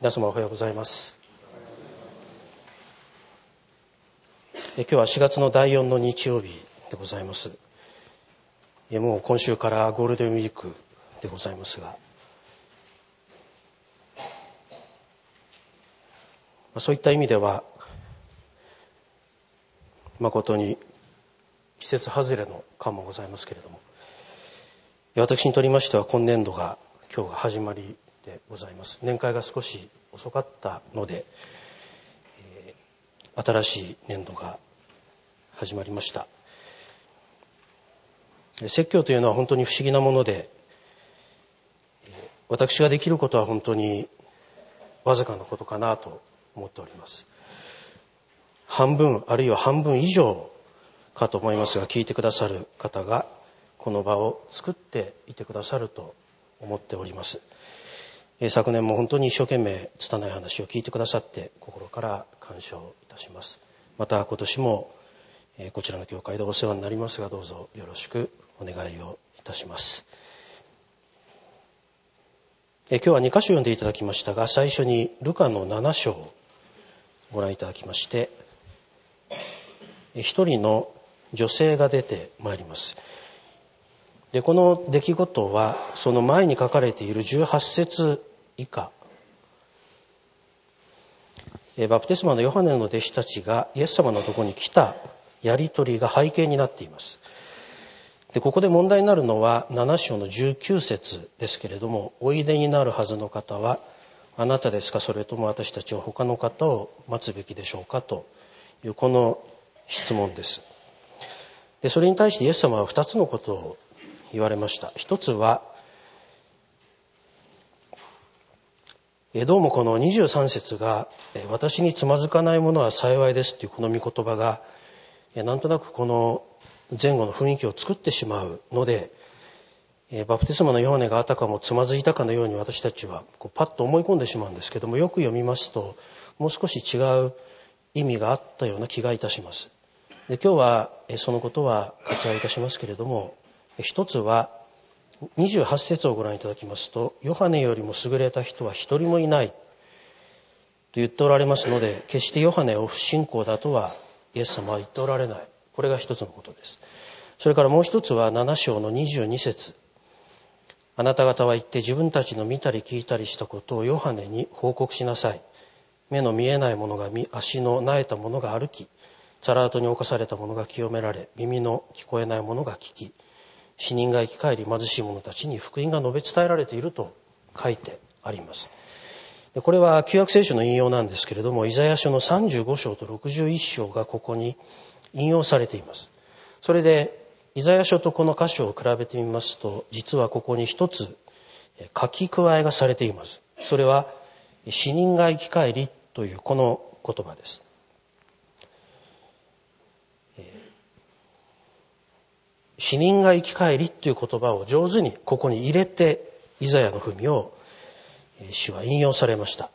皆様おはようございます。今日は4月の第4の日曜日でございます。もう今週からゴールデンウィークでございますが、そういった意味では誠に季節外れの感もございますけれども、私にとりましては今年度が今日が始まりでございます。年会が少し遅かったので、新しい年度が始まりました。説教というのは本当に不思議なもので、私ができることは本当にわずかなことかなと思っております。半分あるいは半分以上かと思いますが、聞いてくださる方がこの場を作っていてくださると思っております。昨年も本当に一生懸命拙い話を聞いてくださって心から感謝をいたします。また今年もこちらの教会でお世話になりますが、どうぞよろしくお願いをいたします。今日は2箇所読んでいただきましたが、最初にルカの7章をご覧いただきまして、一人の女性が出てまいります。で、この出来事はその前に書かれている18節以下、バプテスマのヨハネの弟子たちがイエス様のところに来たやり取りが背景になっています。で、ここで問題になるのは7章の19節ですけれども、おいでになるはずの方はあなたですか、それとも私たちは他の方を待つべきでしょうかというこの質問です。で、それに対してイエス様は2つのことを言われました。一つは、どうもこの23節が私につまずかないものは幸いですというこの御言葉がなんとなくこの前後の雰囲気を作ってしまうので、バプテスマのヨハネがあたかもつまずいたかのように私たちはパッと思い込んでしまうんですけども、よく読みますともう少し違う意味があったような気がいたします。で、今日はそのことは割愛いたしますけれども、一つは28節をご覧いただきますと、ヨハネよりも優れた人は一人もいないと言っておられますので、決してヨハネを不信仰だとはイエス様は言っておられない。これが一つのことです。それからもう一つは7章の22節、あなた方は行って自分たちの見たり聞いたりしたことをヨハネに報告しなさい。目の見えない者が見、足のなえた者が歩き、チャラートに侵された者が清められ、耳の聞こえない者が聞き、死人が生き返り、貧しい者たちに福音が述べ伝えられていると書いてあります。これは旧約聖書の引用なんですけれども、イザヤ書の35章と61章がここに引用されています。それでイザヤ書とこの箇所を比べてみますと、実はここに一つ書き加えがされています。それは死人が生き返りというこの言葉です。死人が生き返りという言葉を上手にここに入れてイザヤの文を主は引用されました。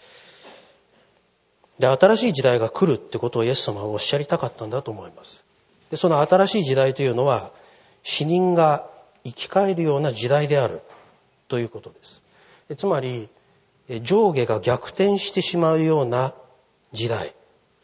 で、新しい時代が来るってことをイエス様はおっしゃりたかったんだと思います。で、その新しい時代というのは死人が生き返るような時代であるということです。で、つまり上下が逆転してしまうような時代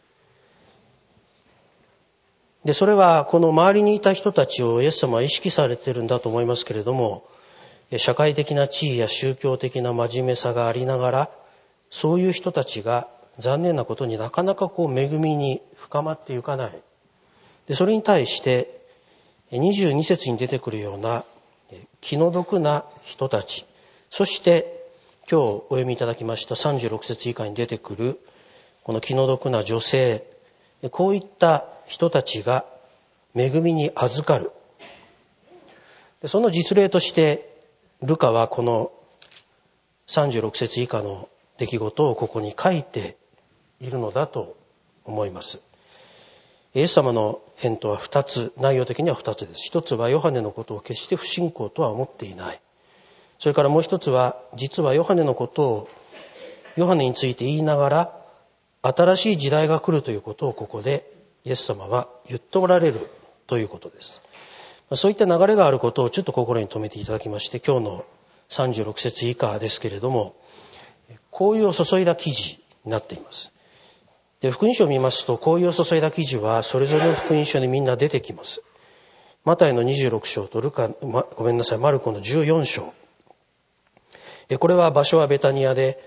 で、それはこの周りにいた人たちをイエス様は意識されているんだと思いますけれども、社会的な地位や宗教的な真面目さがありながら、そういう人たちが残念なことになかなか恵みに深まっていかない。で、それに対して22節に出てくるような気の毒な人たち、そして今日お読みいただきました36節以下に出てくるこの気の毒な女性、こういった人たちが恵みに預かる。その実例としてルカはこの36節以下の出来事をここに書いているのだと思います。イエス様の返答は2つ、内容的には2つです。一つはヨハネのことを決して不信仰とは思っていない。それからもう一つは、実はヨハネのことをヨハネについて言いながら新しい時代が来るということをここでイエス様は言っておられるということです。そういった流れがあることをちょっと心に留めていただきまして、今日の36節以下ですけれども、 香油を注いだ記事になっています。で、福音書を見ますと、香油を注いだ記事はそれぞれの福音書にみんな出てきます。マタイの26章とマルコの14章。これは場所はベタニアで、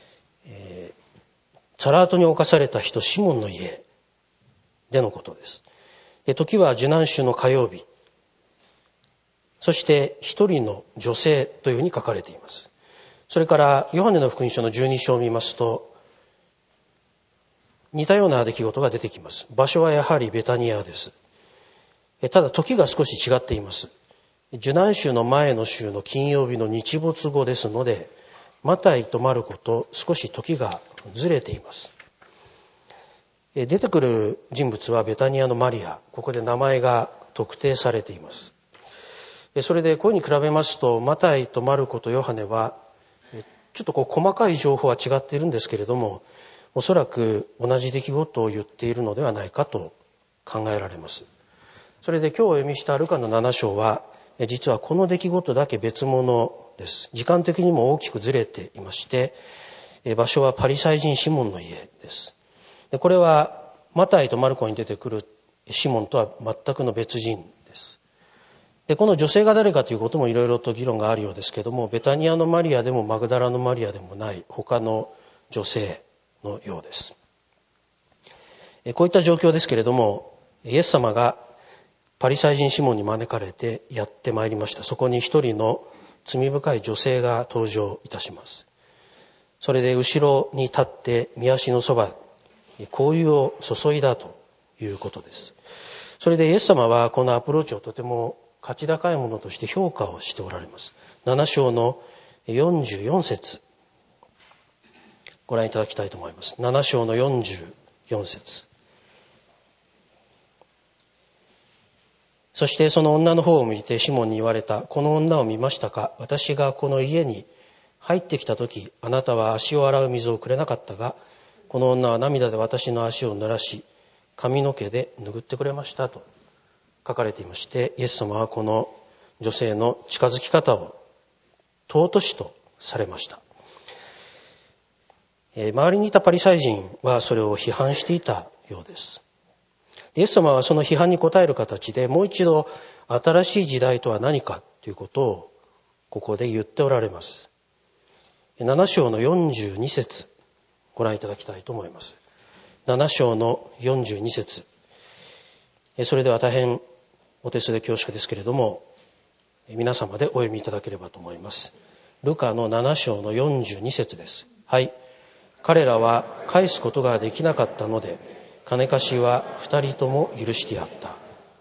サラートに侵された人シモンの家でのことです。で、時は受難週の火曜日。そして一人の女性というふうに書かれています。それからヨハネの福音書の12章を見ますと、似たような出来事が出てきます。場所はやはりベタニアです。ただ時が少し違っています。受難週の前の週の金曜日の日没後ですので、マタイとマルコと少し時がずれています。出てくる人物はベタニアのマリア。ここで名前が特定されています。それでこういうふうに比べますと、マタイとマルコとヨハネはちょっと細かい情報は違っているんですけれども、おそらく同じ出来事を言っているのではないかと考えられます。それで今日お読みしたルカの7章は、実はこの出来事だけ別物です。時間的にも大きくずれていまして、場所はパリサイ人シモンの家です。これはマタイとマルコに出てくるシモンとは全くの別人です。で、この女性が誰かということもいろいろと議論があるようですけれども、ベタニアのマリアでもマグダラのマリアでもない他の女性のようです。こういった状況ですけれども、イエス様がパリサイ人シモンに招かれてやってまいりました。そこに一人の罪深い女性が登場いたします。それで後ろに立って御足のそば、香油を注いだということです。それでイエス様はこのアプローチをとても価値高いものとして評価をしておられます。7章の44節ご覧いただきたいと思います。7章の44節。そしてその女の方を見てシモンに言われた。この女を見ましたか？私がこの家に入ってきたとき、あなたは足を洗う水をくれなかったが、この女は涙で私の足を濡らし、髪の毛で拭ってくれましたと書かれていまして、イエス様はこの女性の近づき方を尊しとされました。周りにいたパリサイ人はそれを批判していたようです。イエス様はその批判に応える形でもう一度新しい時代とは何かということをここで言っておられます。7章の42節ご覧いただきたいと思います。7章の42節。それでは大変お手数で恐縮ですけれども、皆様でお読みいただければと思います。ルカの7章の42節です。はい。彼らは返すことができなかったので、金貸しは2人とも許してやった。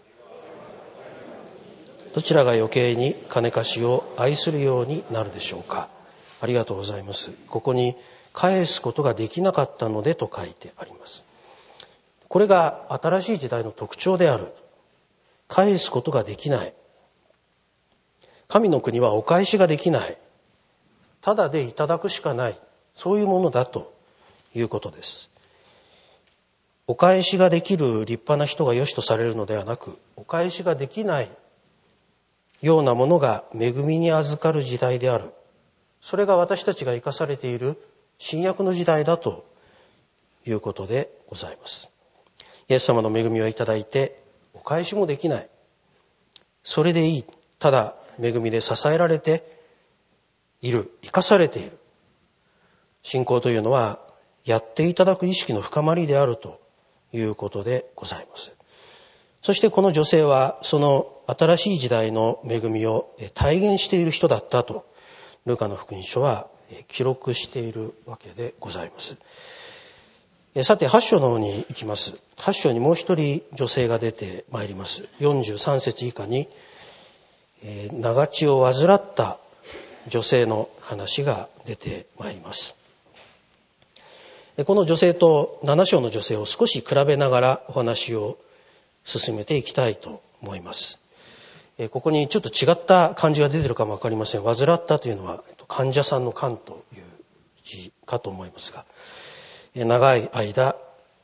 どちらが余計に金貸しを愛するようになるでしょうか。ありがとうございます。ここに返すことができなかったのでと書いてあります。これが新しい時代の特徴である。返すことができない。神の国はお返しができない。ただでいただくしかない。そういうものだということです。お返しができる立派な人が良しとされるのではなく、お返しができないようなものが恵みに預かる時代である。それが私たちが生かされている新約の時代だということでございます。イエス様の恵みをいただいて、お返しもできない。それでいい。ただ恵みで支えられている。生かされている。信仰というのはやっていただく意識の深まりであるということでございます。そしてこの女性はその新しい時代の恵みを体現している人だったとルカの福音書は記録しているわけでございます。さて8章の方に行きます。8章にもう一人女性が出てまいります。43節以下に長血を患った女性の話が出てまいります。この女性と7章の女性を少し比べながらお話を進めていきたいと思います。ここにちょっと違った漢字が出ているかもわかりません。患ったというのは患者さんの患という字かと思いますが、長い間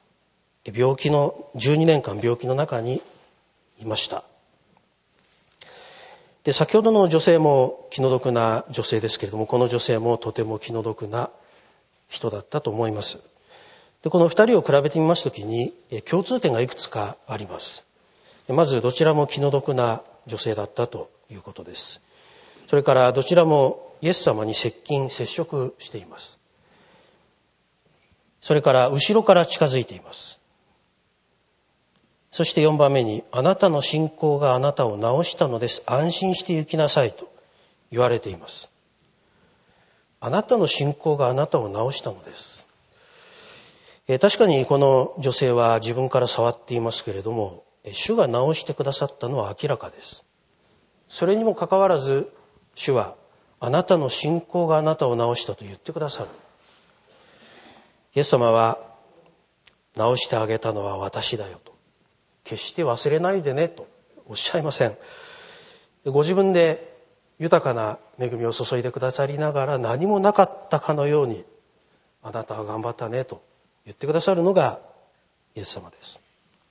12年間病気の中にいました。で、先ほどの女性も気の毒な女性ですけれども、この女性もとても気の毒な人だったと思います。で、この二人を比べてみますときに共通点がいくつかあります。まずどちらも気の毒な女性だったということです。それからどちらもイエス様に接触しています。それから後ろから近づいています。そして4番目に、あなたの信仰があなたを治したのです。安心して行きなさいと言われています。あなたの信仰があなたを治したのです。確かにこの女性は自分から触っていますけれども、主が治してくださったのは明らかです。それにもかかわらず、主はあなたの信仰があなたを治したと言ってくださる。イエス様は、治してあげたのは私だよと。決して忘れないでねとおっしゃいません。ご自分で豊かな恵みを注いでくださりながら、何もなかったかのように、あなたは頑張ったねと言ってくださるのがイエス様です。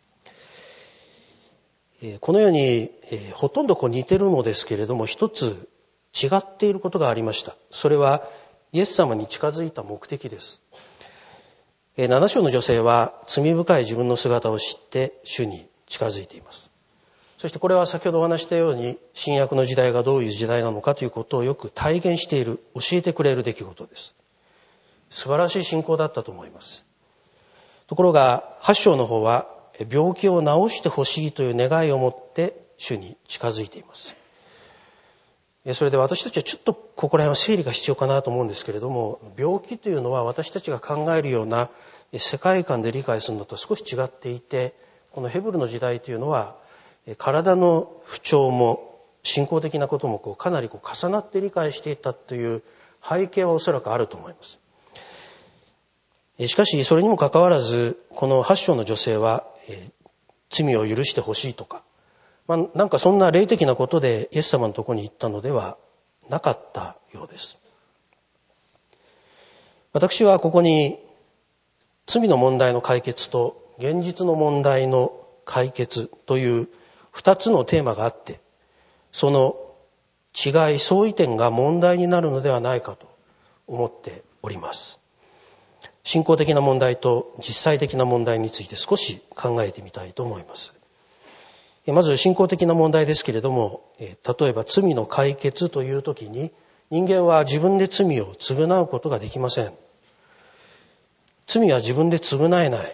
このようにほとんど似てるのですけれども、一つ違っていることがありました。それはイエス様に近づいた目的です。7章の女性は罪深い自分の姿を知って主に近づいています。そしてこれは先ほどお話したように、新約の時代がどういう時代なのかということをよく体現している、教えてくれる出来事です。素晴らしい信仰だったと思います。ところが8章の方は、病気を治してほしいという願いを持って主に近づいています。それで私たちはちょっとここら辺は整理が必要かなと思うんですけれども、病気というのは私たちが考えるような世界観で理解するのと少し違っていて、このヘブルの時代というのは体の不調も信仰的なこともかなり重なって理解していたという背景はおそらくあると思います。しかしそれにもかかわらず、この8章の女性は罪を許してほしいとか、なんかそんな霊的なことでイエス様のところに行ったのではなかったようです。私はここに罪の問題の解決と現実の問題の解決という2つのテーマがあって、その違い、相違点が問題になるのではないかと思っております。信仰的な問題と実際的な問題について少し考えてみたいと思います。まず信仰的な問題ですけれども、例えば罪の解決というときに、人間は自分で罪を償うことができません。罪は自分で償えない。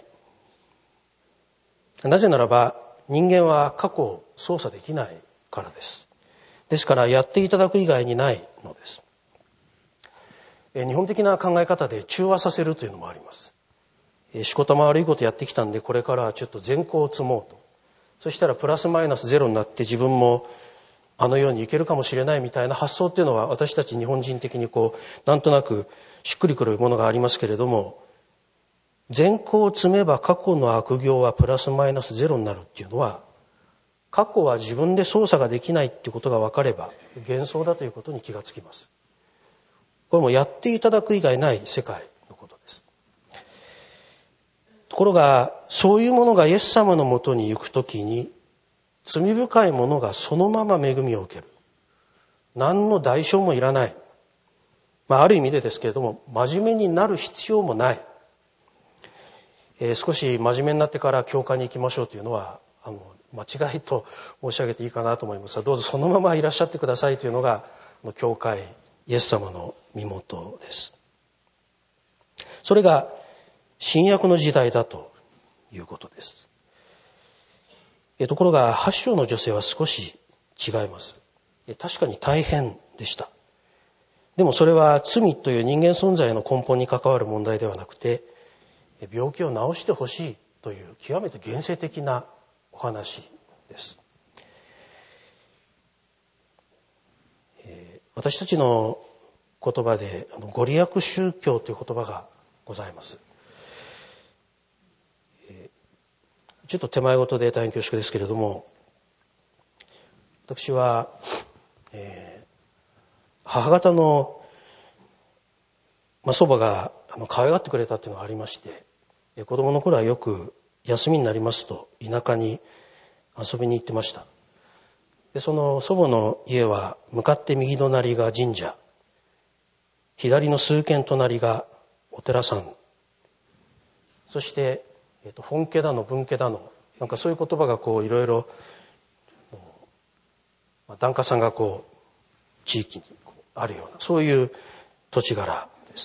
なぜならば人間は過去を操作できないからです。ですからやっていただく以外にないのです。日本的な考え方で中和させるというのもあります。しこたま悪いことやってきたんで、これからはちょっと善行を積もうと。そしたらプラスマイナスゼロになって自分もあのようにいけるかもしれないみたいな発想っていうのは、私たち日本人的になんとなくしっくりくるものがありますけれども、善行を積めば過去の悪行はプラスマイナスゼロになるっていうのは、過去は自分で操作ができないっていうことが分かれば幻想だということに気がつきます。これもやっていただく以外ない世界のことです。ところがそういうものがイエス様のもとに行くときに、罪深いものがそのまま恵みを受ける。何の代償もいらない。ある意味でですけれども、真面目になる必要もない。少し真面目になってから教会に行きましょうというのは間違いと申し上げていいかなと思いますが、どうぞそのままいらっしゃってくださいというのが教会、イエス様の身元です。それが新約の時代だということです。ところが8章の女性は少し違います。確かに大変でした。でもそれは罪という人間存在の根本に関わる問題ではなくて、病気を治してほしいという極めて現世的なお話です。私たちの言葉でご利益宗教という言葉がございます。ちょっと手前事で大変恐縮ですけれども、私は、母方の、祖母が可愛がってくれたというのがありまして、子供の頃はよく休みになりますと田舎に遊びに行ってました。でその祖母の家は向かって右隣が神社、左の数軒隣がお寺さん、そして、本家だの分家だの、なんかそういう言葉がこういろいろ檀家さんがこう地域にあるような、そういう土地柄です。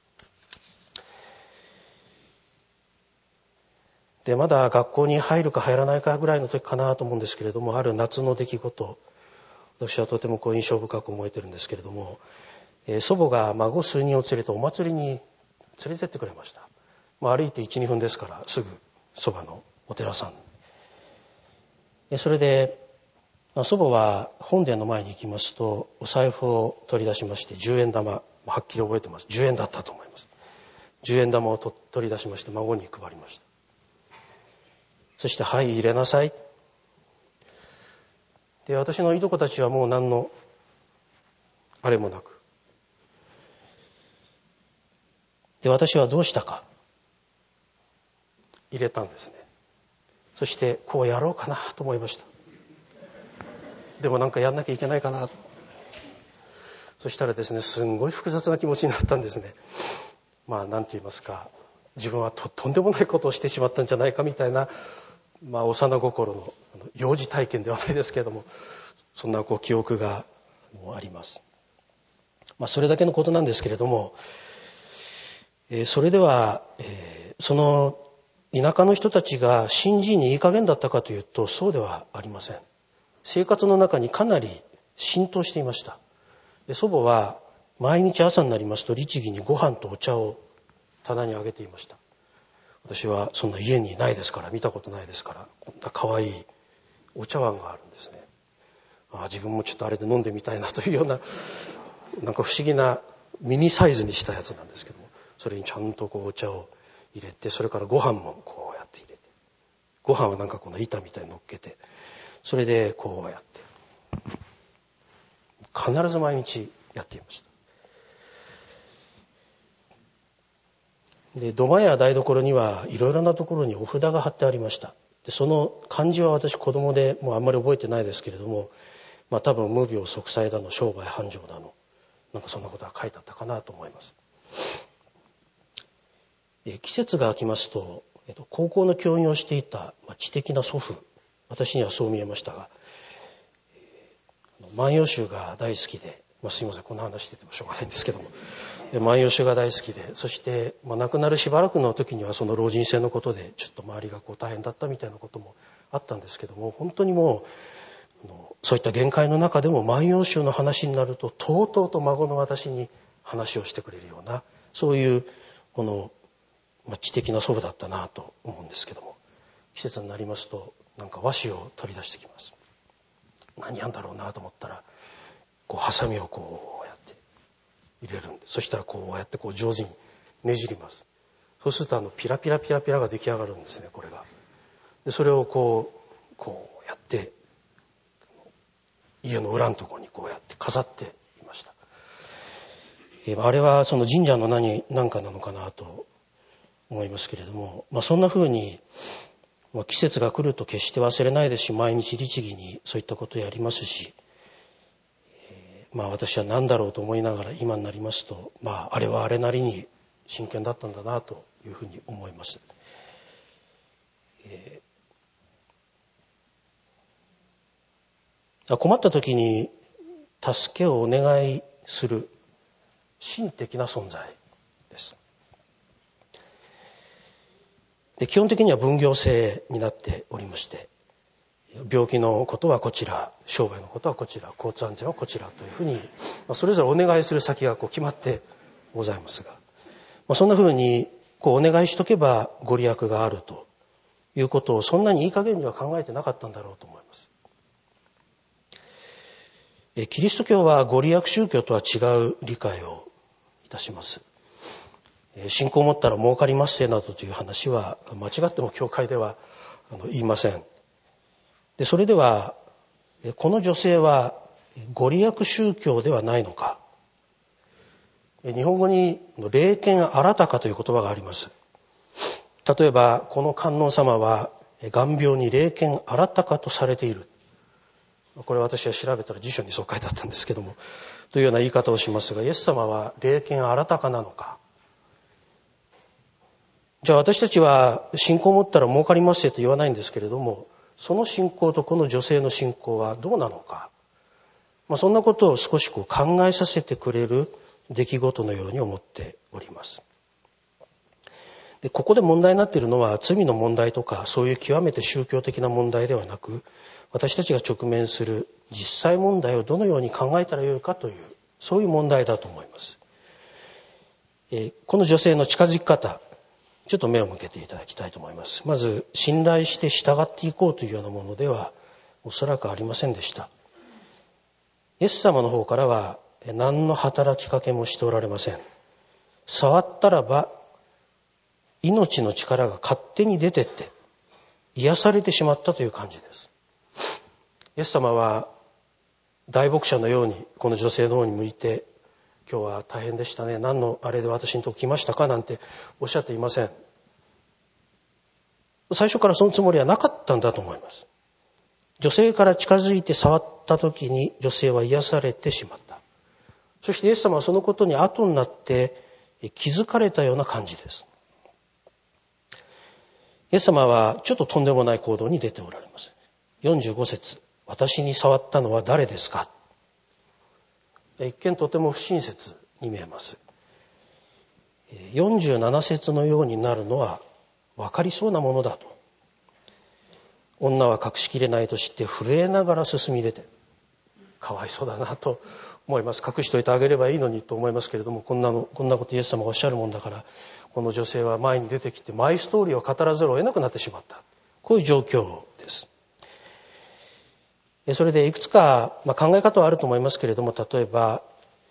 で、まだ学校に入るか入らないかぐらいの時かなと思うんですけれども、ある夏の出来事、私はとてもこう印象深く思えてるんですけれども、祖母が孫数人を連れてお祭りに連れてってくれました。歩いて 1,2 分ですからすぐそばのお寺さん。それで祖母は本殿の前に行きますとお財布を取り出しまして、10円玉、はっきり覚えてます。10円だったと思います。10円玉を取り出しまして孫に配りました。そして、はい、入れなさい。で、私のいとこたちはもう何のあれもなく、で、私はどうしたか、入れたんですね。そしてこうやろうかなと思いました。でもなんかやんなきゃいけないかな。そしたらですね、すんごい複雑な気持ちになったんですね。なんて言いますか、自分はとんでもないことをしてしまったんじゃないかみたいな、幼心の幼児体験ではないですけれども、そんな記憶があります。それだけのことなんですけれども、それでは、その田舎の人たちが信心にいい加減だったかというと、そうではありません。生活の中にかなり浸透していました。で、祖母は毎日朝になりますと律儀にご飯とお茶を棚にあげていました。私はそんな家にないですから、見たことないですから、こんな可愛いお茶碗があるんですね。自分もちょっとあれで飲んでみたいなというような、なんか不思議なミニサイズにしたやつなんですけども、それにちゃんとお茶を入れて、それからご飯もこうやって入れて、ご飯はなんかこの板みたいに乗っけて、それでこうやって必ず毎日やっていました。で、土間や台所にはいろいろなところにお札が貼ってありました。で、その漢字は私子供でもうあんまり覚えてないですけれども、多分無病息災だの商売繁盛だの、なんかそんなことが書いてあったかなと思います。季節が来ますと、高校の教員をしていた知的な祖父、私にはそう見えましたが、万葉集が大好きで、すいません、こんな話しててもしょうがないんですけども、万葉集が大好きで、そして亡くなるしばらくの時にはその老人性のことでちょっと周りが大変だったみたいなこともあったんですけども、本当にもうそういった限界の中でも万葉集の話になるととうとうと孫の私に話をしてくれるような、そういうこの知的な祖父だったなと思うんですけども、季節になりますとなんか和紙を取り出してきます。何やんだろうなと思ったら、ハサミをこうやって入れるんで、そしたらこうやって上手にねじります。そうするとピラピラピラピラが出来上がるんですね、これが。で、それをこうやって家の裏のところにこうやって飾っていました。あれはその神社の何かなのかなと思いますけれども、そんな風に季節が来ると決して忘れないですし、毎日律儀にそういったことをやりますし、私は何だろうと思いながら今になりますと、あれはあれなりに真剣だったんだなというふうに思います。困った時に助けをお願いする神的な存在です。で、基本的には分業制になっておりまして、病気のことはこちら、商売のことはこちら、交通安全はこちらというふうに、それぞれお願いする先が決まってございますが、そんなふうにお願いしとけばご利益があるということをそんなにいい加減には考えてなかったんだろうと思います。キリスト教はご利益宗教とは違う理解をいたします。信仰を持ったら儲かりますせなどという話は間違っても教会では言いません。で、それではこの女性はご利益宗教ではないのか。日本語に霊験新たかという言葉があります。例えばこの観音様は眼病に霊験新たかとされている。これ私は調べたら辞書にそう書いてあったんですけども、というような言い方をしますが、イエス様は霊験新たかなのか、 じゃあ私たちは信仰を持ったら儲かりますよと言わないんですけれども、その信仰とこの女性の信仰はどうなのか、そんなことを少し考えさせてくれる出来事のように思っております。で、ここで問題になっているのは罪の問題とかそういう極めて宗教的な問題ではなく、私たちが直面する実際問題をどのように考えたらよいかという、そういう問題だと思います。この女性の近づき方、ちょっと目を向けていただきたいと思います。まず、信頼して従っていこうというようなものではおそらくありませんでした。イエス様の方からは何の働きかけもしておられません。触ったらば命の力が勝手に出てって癒されてしまったという感じです。イエス様は大牧者のようにこの女性の方に向いて、今日は大変でしたね、何のあれで私のとこ来ましたかなんておっしゃっていません。最初からそのつもりはなかったんだと思います。女性から近づいて触った時に女性は癒されてしまった。そしてイエス様はそのことに後になって気づかれたような感じです。イエス様はちょっととんでもない行動に出ておられます。45節、私に触ったのは誰ですか。一見とても不親切に見えます。47節のようになるのは分かりそうなものだと。女は隠しきれないと知って震えながら進み出て、かわいそうだなと思います。隠しといてあげればいいのにと思いますけれども、こんなことイエス様がおっしゃるもんだから、この女性は前に出てきてマイストーリーを語らざるを得なくなってしまった。こういう状況です。それでいくつか考え方はあると思いますけれども、例えば、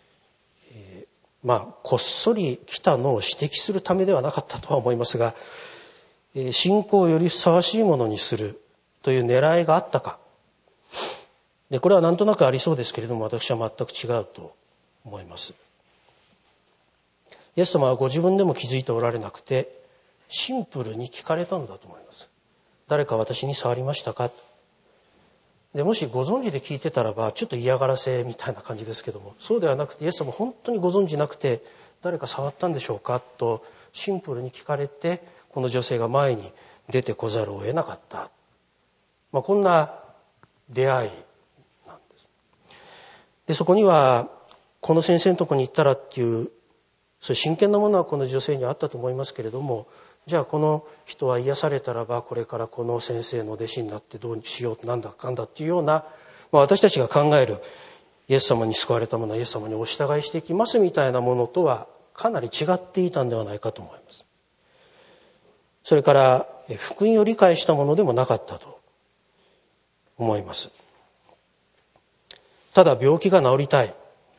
こっそり来たのを指摘するためではなかったとは思いますが、信仰をよりふさわしいものにするという狙いがあったか。で、これはなんとなくありそうですけれども、私は全く違うと思います。イエス様はご自分でも気づいておられなくて、シンプルに聞かれたのだと思います。誰か私に触りましたか。で、もしご存知で聞いてたらばちょっと嫌がらせみたいな感じですけども、そうではなくてイエス様本当にご存知なくて、誰か触ったんでしょうかとシンプルに聞かれて、この女性が前に出てこざるを得なかった、こんな出会いなんです。で、そこにはこの先生のとこに行ったらっていうそういう真剣なものはこの女性にはあったと思いますけれども、じゃあこの人は癒されたらばこれからこの先生の弟子になってどうしようなんだかんだっていうような、私たちが考えるイエス様に救われたものはイエス様にお従いしていきますみたいなものとはかなり違っていたんではないかと思います。それから福音を理解したものでもなかったと思います。ただ病気が治りたい、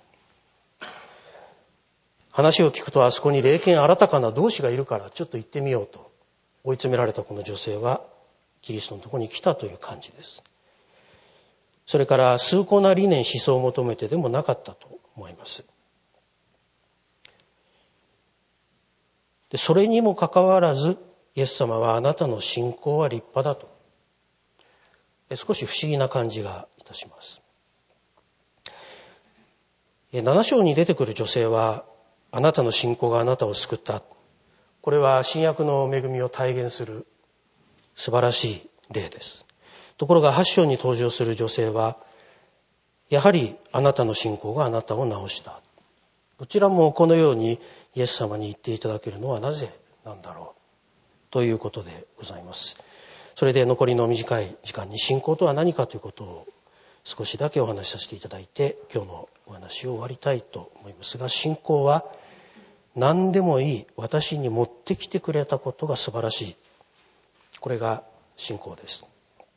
話を聞くとあそこに霊験新たかな同志がいるからちょっと行ってみようと追い詰められたこの女性はキリストのところに来たという感じです。それから崇高な理念思想を求めてでもなかったと思います。で、それにもかかわらずイエス様はあなたの信仰は立派だと、少し不思議な感じがいたします。7章に出てくる女性はあなたの信仰があなたを救った。これは新約の恵みを体現する素晴らしい例です。ところが8章に登場する女性は、やはりあなたの信仰があなたを治した。どちらもこのようにイエス様に言っていただけるのはなぜなんだろうということでございます。それで残りの短い時間に信仰とは何かということを少しだけお話しさせていただいて、今日のお話を終わりたいと思いますが、信仰は何でもいい私に持ってきてくれたことが素晴らしい。これが信仰です。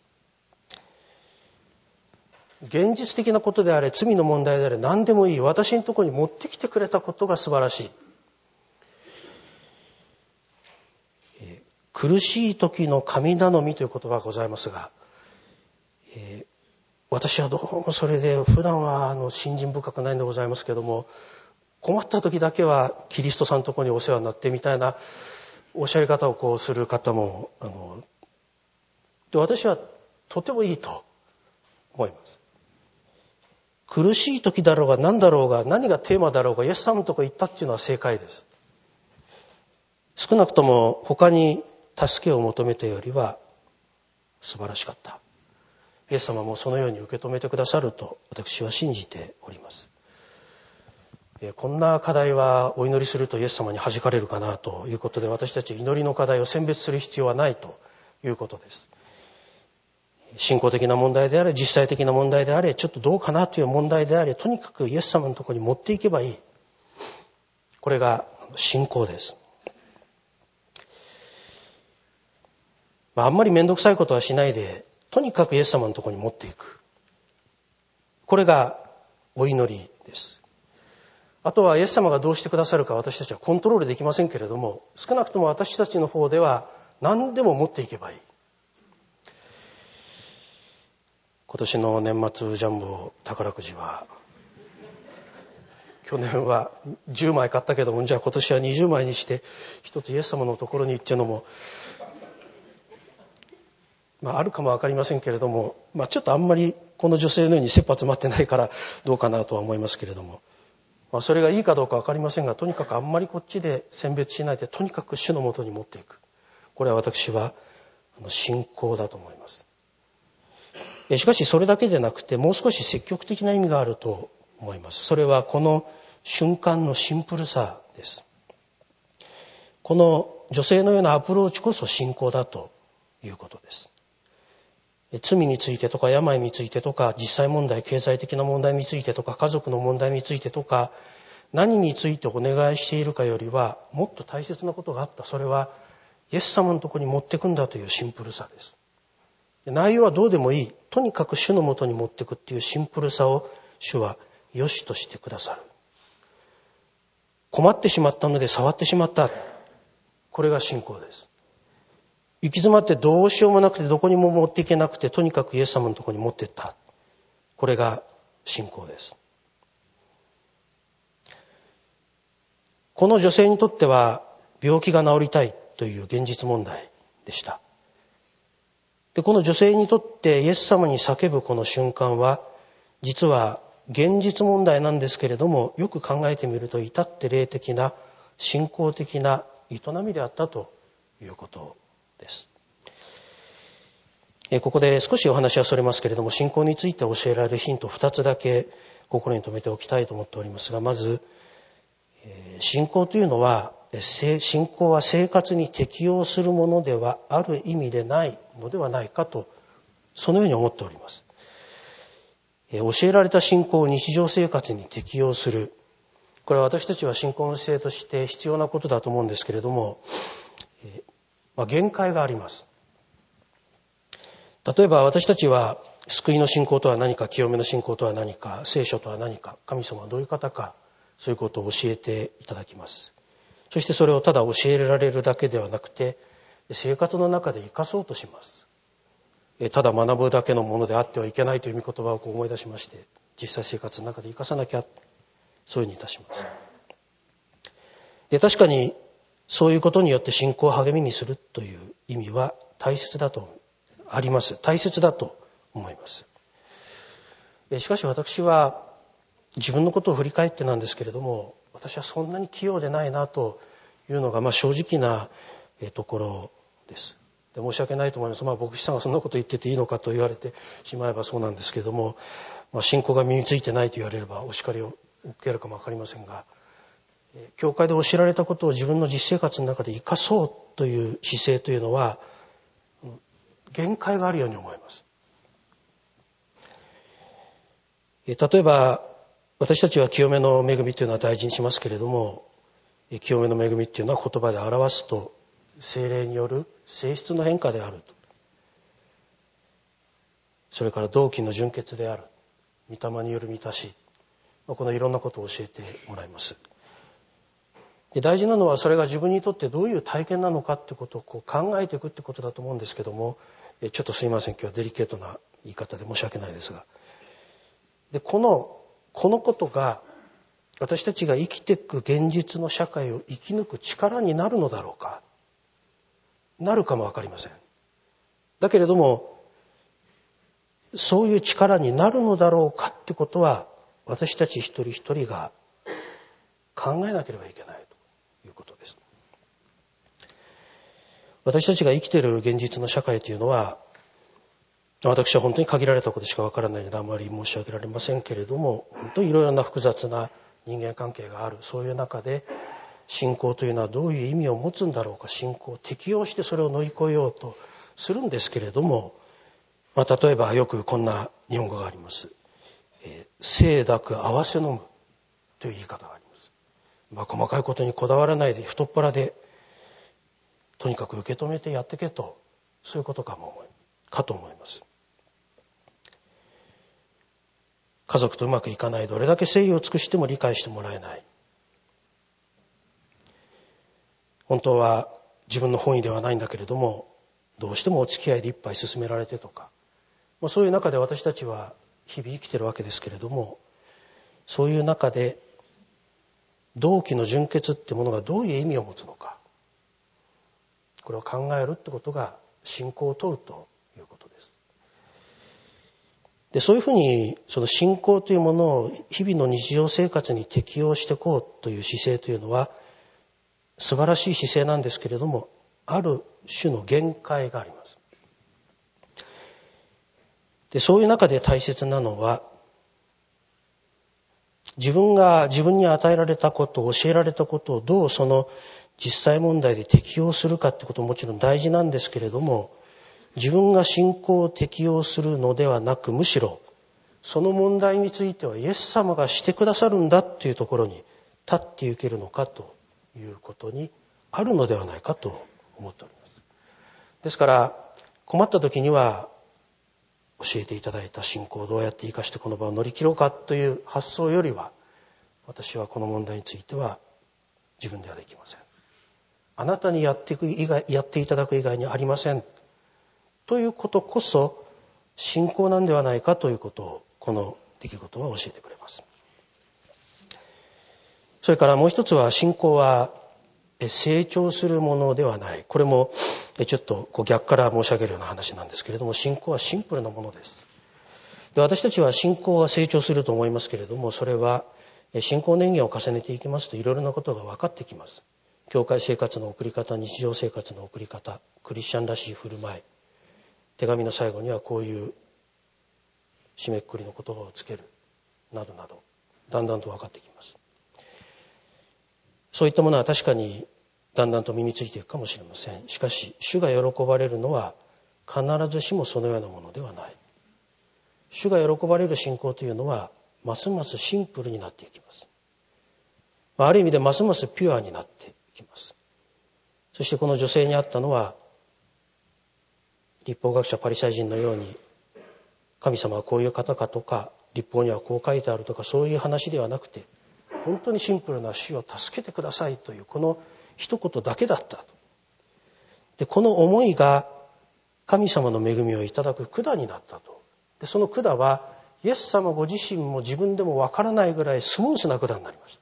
現実的なことであれ、罪の問題であれ、何でもいい私のところに持ってきてくれたことが素晴らしい。苦しい時の神頼みという言葉がございますが、私はどうもそれで普段は信心深くないんでございますけれども、困った時だけはキリストさんのところにお世話になってみたいなおっしゃり方をする方もで、私はとてもいいと思います。苦しい時だろうが何だろうが何がテーマだろうがイエス様のところに行ったっていうのは正解です。 少なくとも他に助けを求めたよりは素晴らしかった。イエス様もそのように受け止めてくださると私は信じております。こんな課題はお祈りするとイエス様に弾かれるかなということで、私たち祈りの課題を選別する必要はないということです。信仰的な問題であれ、実際的な問題であれ、ちょっとどうかなという問題であれ、とにかくイエス様のところに持っていけばいい。これが信仰です。あんまり面倒くさいことはしないで、とにかくイエス様のところに持っていく。これがお祈りです。あとはイエス様がどうしてくださるか私たちはコントロールできませんけれども、少なくとも私たちの方では何でも持っていけばいい。今年の年末ジャンボ宝くじは、去年は10枚買ったけども、じゃあ今年は20枚にして一つイエス様のところにっていうのも、あるかもわかりませんけれども、ちょっとあんまりこの女性のように切羽詰まってないからどうかなとは思いますけれども、それがいいかどうかわかりませんが、とにかくあんまりこっちで選別しないで、とにかく主のもとに持っていく。これは私は信仰だと思います。しかしそれだけでなくて、もう少し積極的な意味があると思います。それはこの瞬間のシンプルさです。この女性のようなアプローチこそ信仰だということです。罪についてとか病についてとか実際問題、経済的な問題についてとか家族の問題についてとか、何についてお願いしているかよりはもっと大切なことがあった。それはイエス様のところに持ってくんだというシンプルさです。内容はどうでもいい。とにかく主のもとに持ってくっていうシンプルさを主は良しとしてくださる。困ってしまったので触ってしまった。これが信仰です。行き詰まってどうしようもなくてどこにも持っていけなくて、とにかくイエス様のところに持っていった。これが信仰です。この女性にとっては病気が治りたいという現実問題でした。で、この女性にとってイエス様に叫ぶこの瞬間は、実は現実問題なんですけれども、よく考えてみると至って霊的な信仰的な営みであったということです。ここで少しお話はそれますけれども、信仰について教えられるヒント2つだけ心に留めておきたいと思っておりますが、まず信仰というのは、信仰は生活に適応するものではある意味でないのではないかと、そのように思っております。教えられた信仰を日常生活に適応する、これは私たちは信仰の姿勢として必要なことだと思うんですけれども、限界があります。例えば私たちは救いの信仰とは何か、清めの信仰とは何か、聖書とは何か、神様はどういう方か、そういうことを教えていただきます。そしてそれをただ教えられるだけではなくて、生活の中で生かそうとします。ただ学ぶだけのものであってはいけないという御言葉を思い出しまして、実際生活の中で生かさなきゃ、そういうふうにいたします。で、確かにそういうことによって信仰を励みにするという意味は大切だとあります。大切だと思います。しかし私は自分のことを振り返ってなんですけれども、私はそんなに器用でないなというのが正直なところです。で、申し訳ないと思います。牧師さんがそんなこと言ってていいのかと言われてしまえばそうなんですけれども、信仰が身についてないと言われればお叱りを受けるかもわかりませんが、教会で教えられたことを自分の実生活の中で生かそうという姿勢というのは限界があるように思います。例えば私たちは清めの恵みというのは大事にしますけれども、清めの恵みというのは言葉で表すと聖霊による性質の変化であると、それから同期の純潔である、御霊による満たし、このいろんなことを教えてもらいます。で、大事なのはそれが自分にとってどういう体験なのかってことを考えていくってことだと思うんですけども、ちょっとすいません、今日はデリケートな言い方で申し訳ないですが、で、このことが私たちが生きていく現実の社会を生き抜く力になるのだろうか、なるかもわかりません。だけれどもそういう力になるのだろうかってことは私たち一人一人が考えなければいけないということです。 私たちが生きている現実の社会というのは、私は本当に限られたことしかわからないのであまり申し上げられませんけれども、本当にいろいろな複雑な人間関係がある。そういう中で信仰というのはどういう意味を持つんだろうか、信仰を適用してそれを乗り越えようとするんですけれども、例えばよくこんな日本語があります。清濁合わせ飲むという言い方があります。細かいことにこだわらないで太っ腹でとにかく受け止めてやってけと、そういうことかと思います。家族とうまくいかない、どれだけ誠意を尽くしても理解してもらえない、本当は自分の本意ではないんだけれどもどうしてもお付き合いで一杯進められてとか、そういう中で私たちは日々生きているわけですけれども、そういう中で同期の純潔ってものがどういう意味を持つのか、これを考えるってことが信仰を問うということです。で、そういうふうにその信仰というものを日々の日常生活に適応していこうという姿勢というのは素晴らしい姿勢なんですけれども、ある種の限界があります。で、そういう中で大切なのは、自分に与えられたこと、教えられたことをどうその実際問題で適用するかってことももちろん大事なんですけれども、自分が信仰を適用するのではなく、むしろその問題についてはイエス様がしてくださるんだっていうところに立っていけるのかということにあるのではないかと思っております。ですから困った時には教えていただいた信仰をどうやって生かしてこの場を乗り切ろうかという発想よりは、私はこの問題については自分ではできません、あなたにやっていただく以外にありませんということこそ信仰なんではないかということをこの出来事は教えてくれます。それからもう一つは、信仰は成長するものではない。これもちょっと逆から申し上げるような話なんですけれども、信仰はシンプルなものです。で、私たちは信仰は成長すると思いますけれども、それは信仰年限を重ねていきますといろいろなことが分かってきます。教会生活の送り方、日常生活の送り方、クリスチャンらしい振る舞い、手紙の最後にはこういう締めくくりの言葉をつけるなどなど、だんだんと分かってきます。そういったものは確かにだんだんと身についていくかもしれません。しかし主が喜ばれるのは必ずしもそのようなものではない。主が喜ばれる信仰というのはますますシンプルになっていきます。ある意味でますますピュアになっていきます。そしてこの女性にあったのは、律法学者パリサイ人のように神様はこういう方かとか、律法にはこう書いてあるとか、そういう話ではなくて、本当にシンプルな主を助けてくださいというこの一言だけだったと。で、この思いが神様の恵みをいただく管になったと。で、その管はイエス様ご自身も自分でもわからないぐらいスムースな管になりました。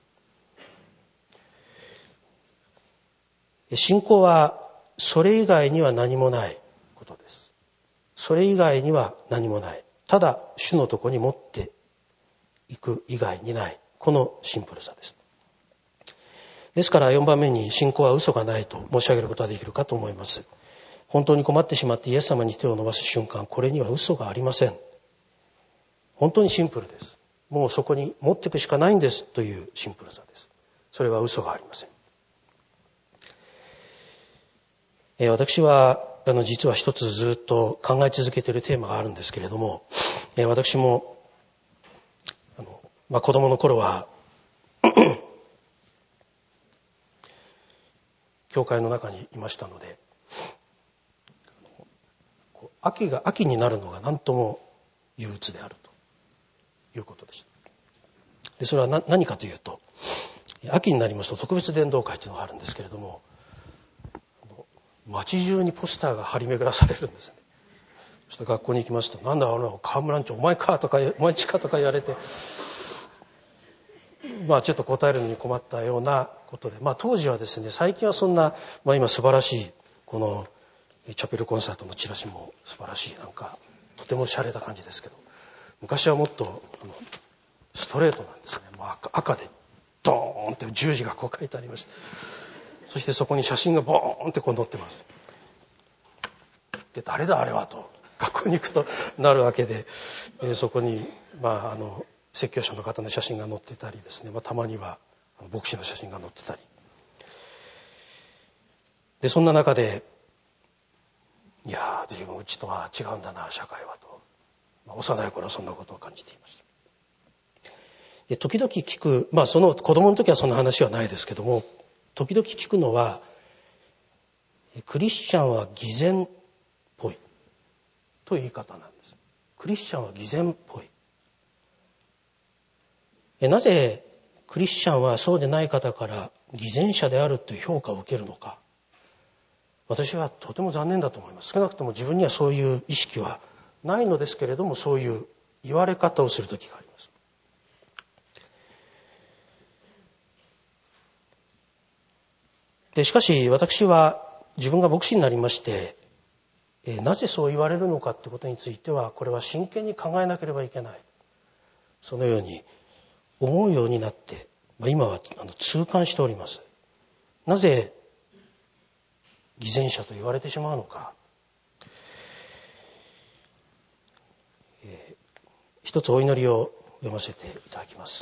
信仰はそれ以外には何もないことです。それ以外には何もない。ただ主のとこに持っていく以外にない。このシンプルさです。ですから4番目に、信仰は嘘がないと申し上げることができるかと思います。本当に困ってしまってイエス様に手を伸ばす瞬間、これには嘘がありません。本当にシンプルです。もうそこに持っていくしかないんですというシンプルさです。それは嘘がありません。私は実は一つずっと考え続けているテーマがあるんですけれども、私も子供の頃は教会の中にいましたので、秋になるのが何とも憂鬱であるということでした。で、それは何かというと、秋になりますと特別伝道会というのがあるんですけれども、街中にポスターが張り巡らされるんですね。そして学校に行きますと、なんだ河村んちお前かとかお前ちかとか言われて、ちょっと答えるのに困ったようなことで、当時はですね、最近はそんな、今素晴らしいこのチャペルコンサートのチラシも素晴らしい、とても洒落た感じですけど、昔はもっとストレートなんですね。赤でドーンって十字が書いてありまして、そしてそこに写真がボーンって載ってます。 で誰だあれはと学校に行くとなるわけで、そこに、説教者の方の写真が載ってたりですね、たまには牧師の写真が載ってたりで、そんな中でいや自分うちとは違うんだな社会はと、幼い頃はそんなことを感じていました。で時々聞く、その子供の時はそんな話はないですけども、時々聞くのはクリスチャンは偽善っぽいという言い方なんです。クリスチャンは偽善っぽい。なぜクリスチャンはそうでない方から偽善者であるという評価を受けるのか、私はとても残念だと思います。少なくとも自分にはそういう意識はないのですけれども、そういう言われ方をする時があります。でしかし私は自分が牧師になりまして、なぜそう言われるのかということについては、これは真剣に考えなければいけない、そのように思うようになって、今は痛感しております。なぜ偽善者と言われてしまうのか。一つお祈りを読ませていただきます。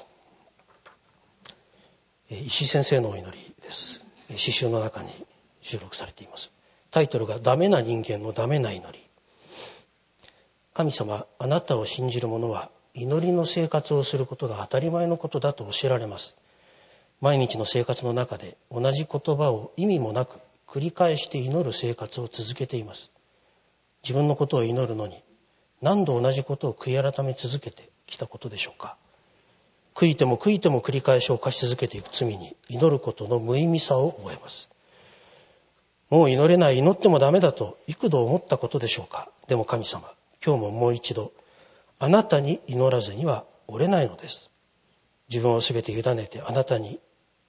石井先生のお祈りです。詩集の中に収録されています。タイトルがダメな人間のダメな祈り。神様、あなたを信じる者は祈りの生活をすることが当たり前のことだと教えられます。毎日の生活の中で同じ言葉を意味もなく繰り返して祈る生活を続けています。自分のことを祈るのに何度同じことを悔い改め続けてきたことでしょうか。悔いても悔いても繰り返し犯し続けていく罪に祈ることの無意味さを覚えます。もう祈れない、祈ってもダメだと幾度思ったことでしょうか。でも神様、今日ももう一度あなたに祈らずにはおれないのです。自分をすべて委ねてあなたに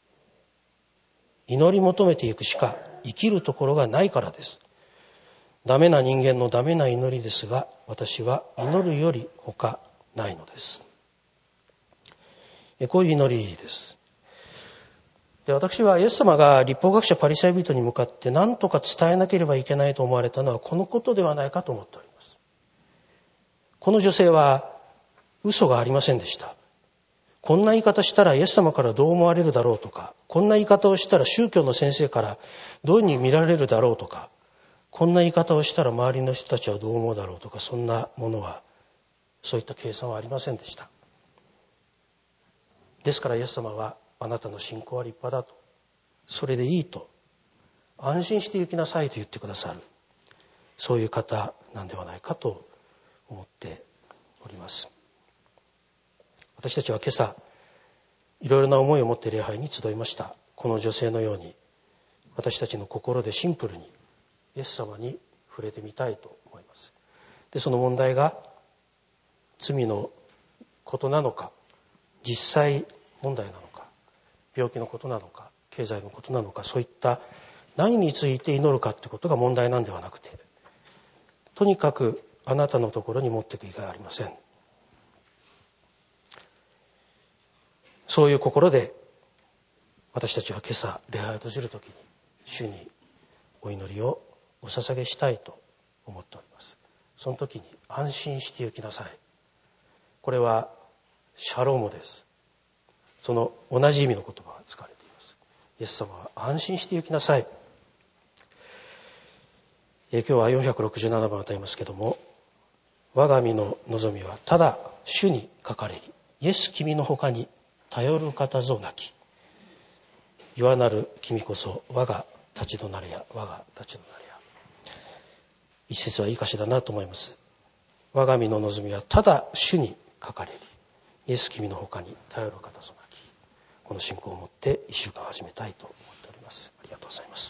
祈り求めていくしか生きるところがないからです。ダメな人間のダメな祈りですが、私は祈るより他ないのです。こういう祈りです。で、私はイエス様が律法学者パリサイ人に向かって何とか伝えなければいけないと思われたのはこのことではないかと思っております。この女性は嘘がありませんでした。こんな言い方したらイエス様からどう思われるだろうとか、こんな言い方をしたら宗教の先生からどういうふうに見られるだろうとか、こんな言い方をしたら周りの人たちはどう思うだろうとか、そんなものは、そういった計算はありませんでした。ですからイエス様は、あなたの信仰は立派だと、それでいいと、安心して行きなさいと言ってくださる、そういう方なんではないかと思っております。私たちは今朝いろいろな思いを持って礼拝に集いました。この女性のように私たちの心でシンプルにイエス様に触れてみたいと思います。で、その問題が罪のことなのか、実際問題なのか、病気のことなのか、経済のことなのか、そういった何について祈るかということが問題なんではなくて、とにかくあなたのところに持っていく以外ありません。そういう心で私たちは今朝礼拝を閉じるときに主にお祈りをお捧げしたいと思っております。その時に安心して行きなさい。これはシャロームです。その同じ意味の言葉が使われています。イエス様は安心して行きなさい。今日は467番を歌いますけども、我が身の望みはただ主にかかれり、イエス君の他に頼る方ぞなき。言わなる君こそ我が立ち止なれや、我が立ち止なれや。一節はいい歌詞だなと思います。我が身の望みはただ主にかかれり、イエス君の他に頼る方ぞなき。この信仰を持って一週間始めたいと思っております。ありがとうございます。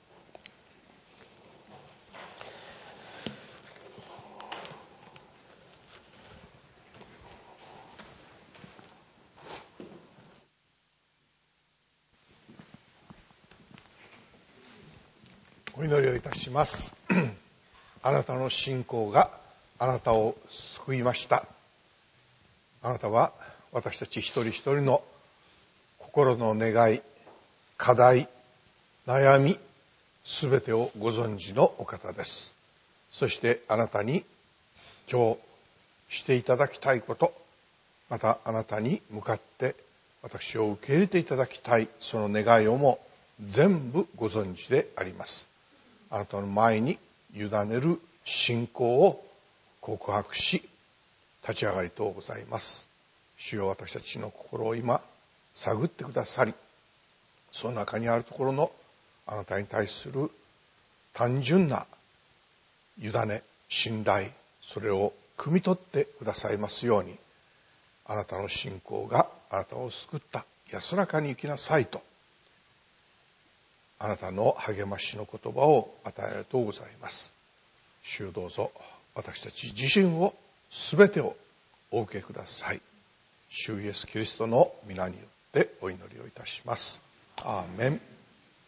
お祈りをいたします。あなたの信仰があなたを救いました。あなたは私たち一人一人の心の願い、課題、悩み、すべてをご存知のお方です。 そしてあなたに今日していただきたいこと、またあなたに向かって私を受け入れていただきたいその願いをも全部ご存知であります。あなたの前に委ねる信仰を告白し、立ち上がりとうございます。主よ、私たちの心を今探ってくださり、その中にあるところのあなたに対する単純な委ね、信頼、それを汲み取ってくださいますように、あなたの信仰があなたを救った、安らかに生きなさいと、あなたの励ましの言葉を与えられとうございます。主よ、どうぞ私たち自身を全てをお受けください。主イエスキリストの皆によってお祈りをいたします。アーメン。